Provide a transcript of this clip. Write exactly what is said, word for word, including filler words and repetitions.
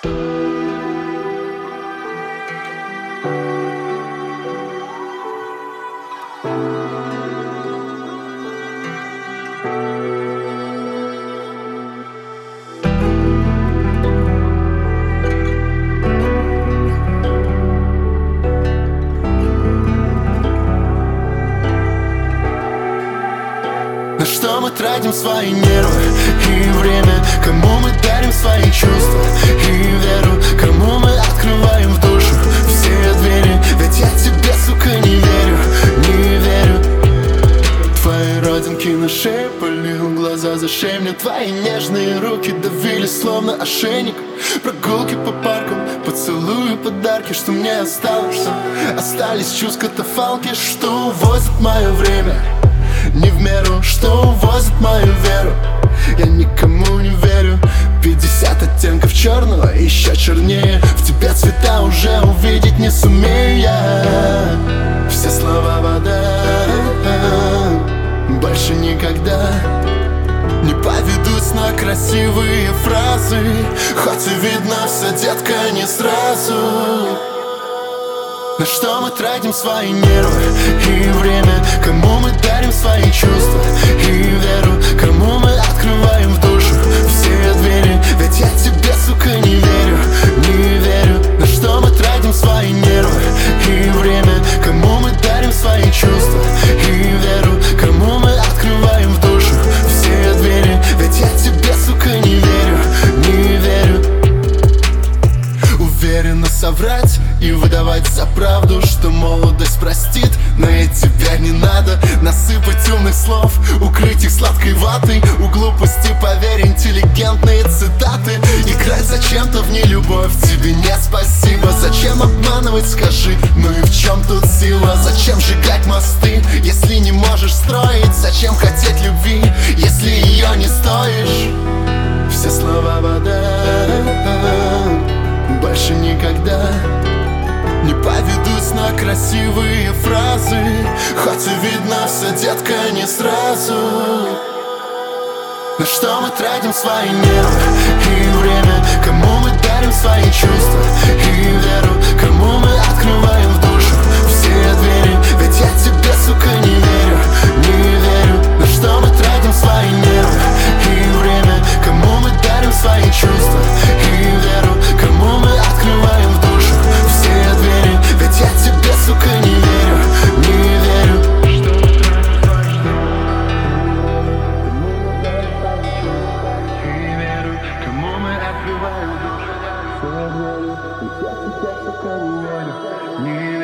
На что мы тратим свои нервы и время? Кому мы дарим свои чувства и веру? Кому мы открываем в душу все двери? Ведь я тебе, сука, не верю, не верю. Твои родинки на шее полил, глаза за шеей. Мне твои нежные руки давили, словно ошейник. Прогулки по паркам, поцелуи, подарки. Что мне осталось? Остались чувства катафалки, что увозят мое время не в меру, что увозит мою веру. Я никому не верю. Пятьдесят оттенков черного, еще чернее. В тебе цвета уже увидеть не сумею я. Все слова вода, больше никогда не поведусь на красивые фразы. Хоть и видно все, детка, не сразу. На что мы тратим свои нервы и время? Кому мы дарим свои чувства и веру? Кому мы открываем в душу все двери? Ведь я тебе, сука, не верю, не верю. На что мы тратим свои нервы и время? Кому мы дарим свои чувства и веру? Кому мы открываем в душу все двери? Ведь я тебе, сука, не верю, не верю. Уверенно соврать и выдавать за правду, что молодость простит, но и тебя не надо насыпать умных слов, укрыть их сладкой ватой. У глупости, поверь, интеллигентные цитаты. Играть зачем-то в нелюбовь, тебе нет спасибо. Зачем обманывать, скажи, ну и в чем тут сила? Зачем сжигать мосты, если не можешь строить? Зачем хотеть любви, если ее не стоишь? Все слова вода, больше никогда не поведусь на красивые фразы. Хоть и видно все, детка, не сразу. На что мы тратим свои нервы и время? Кому мы дарим свои чувства и веру? Кому мы открываем в душу все двери? Ведь я тебе, сука, не верю, не верю. На что мы тратим свои нервы и время? Кому мы дарим свои чувства и веру? Кому мы открываем в душу все двери? Ведь я тебе, сука, не верю, не верю. Кому мы открываем в душу все двери? Ведь я тебе, сука, не верю, не верю.